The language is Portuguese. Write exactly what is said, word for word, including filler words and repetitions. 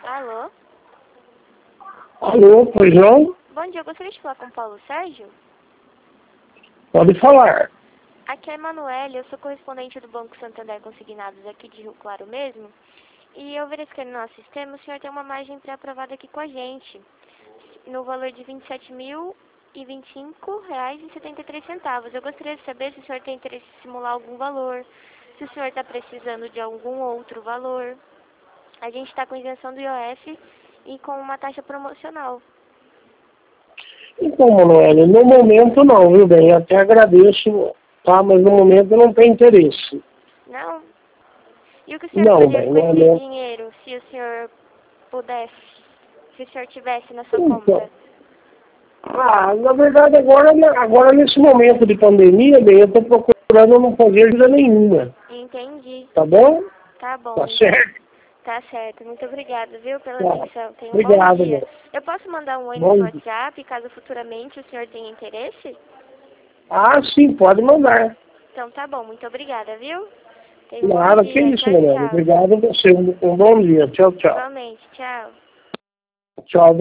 Alô? Alô, pois não? Bom dia, eu gostaria de falar com o Paulo Sérgio. Pode falar. Aqui é a Emanuele, eu sou correspondente do Banco Santander Consignados aqui de Rio Claro mesmo. E eu verifiquei no nosso sistema, o senhor tem uma margem pré-aprovada aqui com a gente, no valor de vinte e sete mil e vinte e cinco reais e setenta e três centavos. Eu gostaria de saber se o senhor tem interesse em simular algum valor, se o senhor está precisando de algum outro valor. A gente está com isenção do I O F e com uma taxa promocional. Então, Manoel, no momento não, viu bem? Até agradeço, tá? Mas no momento não tem interesse. Não? E o que o senhor Não, faria bem, com não, esse não. dinheiro, se o senhor pudesse, se o senhor tivesse na sua Então, conta? ah, na verdade, agora, agora nesse momento de pandemia, bem, eu estou procurando não fazer ajuda nenhuma. Entendi. Tá bom? Tá bom. Tá Muito, certo? tá certo. Muito obrigada, viu, pela Tá. atenção. Tenha um bom Obrigado, dia. meu. Eu posso mandar um oi no Bom seu dia. WhatsApp, caso futuramente o senhor tenha interesse? Ah, sim, pode mandar. Então tá bom. Muito obrigada, viu? Tenha um bom Claro, que dia. isso, Tchau, Manoel. tchau. Obrigado a você. Um um bom dia. Tchau, tchau. Igualmente. Tchau. Tchau.